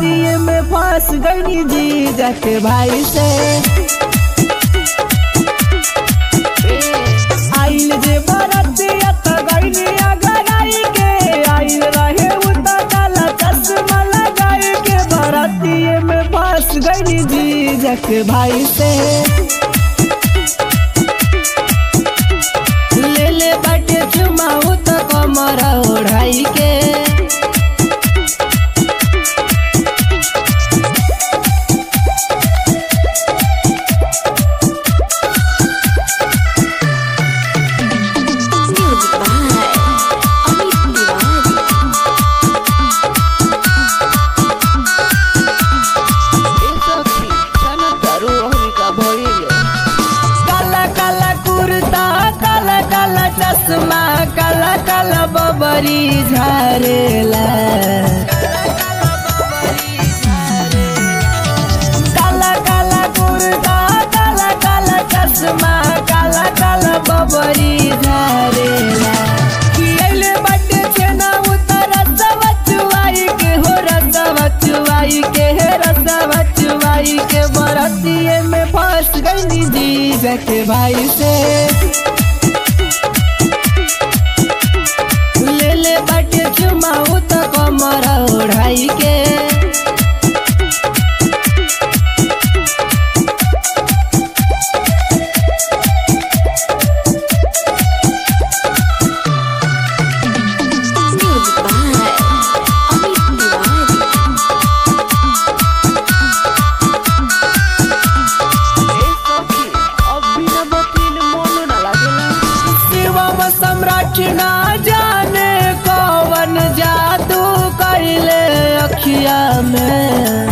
बरतिये में फंस गई जीजा के भाई से। आइल जे बरतिया तो गईनी अगराई के, आइल रहे उता काला चश्मा लगाई के, बरतिये में फंस गई जीजा के भाई से। ले ले बाटे चुमाऊ तो कमर ओढ़ाई के। चश्मा काला काला बबरी झारेला, काला काला कुर्ता काला काला चश्मा काला काला बबरी झारेला। किएले बाटे छेना उतर रसवा चुवाई के हो, रसवा चुवाई के है, रसवा चुवाई के, बरतिये में फंस गई जीजा के भाई से। बाटे चुमाऊ तो कमर ओढ़ाई के। सम्राट ना जाने कौन जादू कइले अखिया में,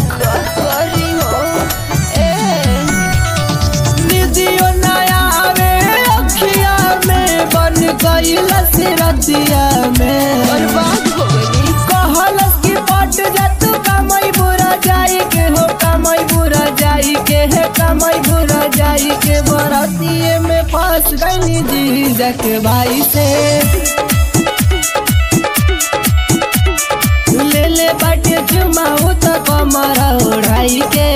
निदियो ना आवे अखिया में, बन गइल सिरतिया में बर्बाद हो गई। कहलस कि पट जा तू कमाई बुरा जाई के हो, कमाई बुरा जाई के है, कमाई बुरा जाई के, बरतिये में फंस गई जीजा के भाई से। ले ले बाटे चुमाऊ तो कमर ओढ़ाई के।